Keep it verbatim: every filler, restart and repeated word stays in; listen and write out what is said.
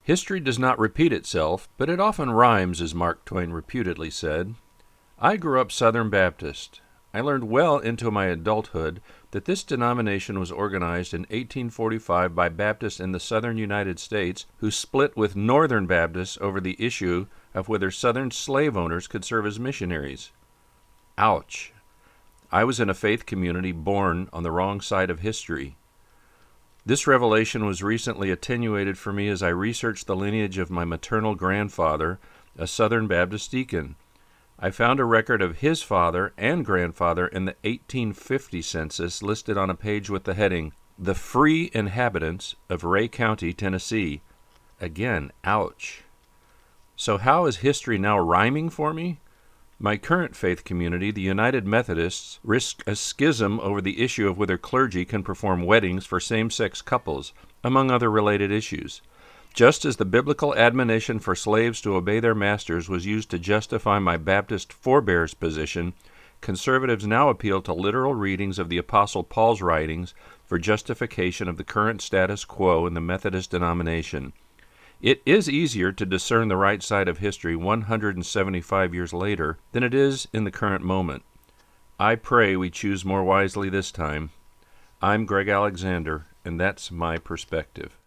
History does not repeat itself, but it often rhymes, as Mark Twain reputedly said. I grew up Southern Baptist. I learned well into my adulthood that this denomination was organized in eighteen forty-five by Baptists in the southern United States who split with Northern Baptists over the issue of whether Southern slave owners could serve as missionaries. Ouch! I was in a faith community born on the wrong side of history. This revelation was recently attenuated for me as I researched the lineage of my maternal grandfather, a Southern Baptist deacon. I found a record of his father and grandfather in the eighteen fifty census listed on a page with the heading, "The Free Inhabitants of Ray County, Tennessee." Again, ouch. So how is history now rhyming for me? My current faith community, the United Methodists, risk a schism over the issue of whether clergy can perform weddings for same-sex couples, among other related issues. Just as the biblical admonition for slaves to obey their masters was used to justify my Baptist forebears' position, conservatives now appeal to literal readings of the Apostle Paul's writings for justification of the current status quo in the Methodist denomination. It is easier to discern the right side of history one hundred seventy-five years later than it is in the current moment. I pray we choose more wisely this time. I'm Greg Alexander, and that's my perspective.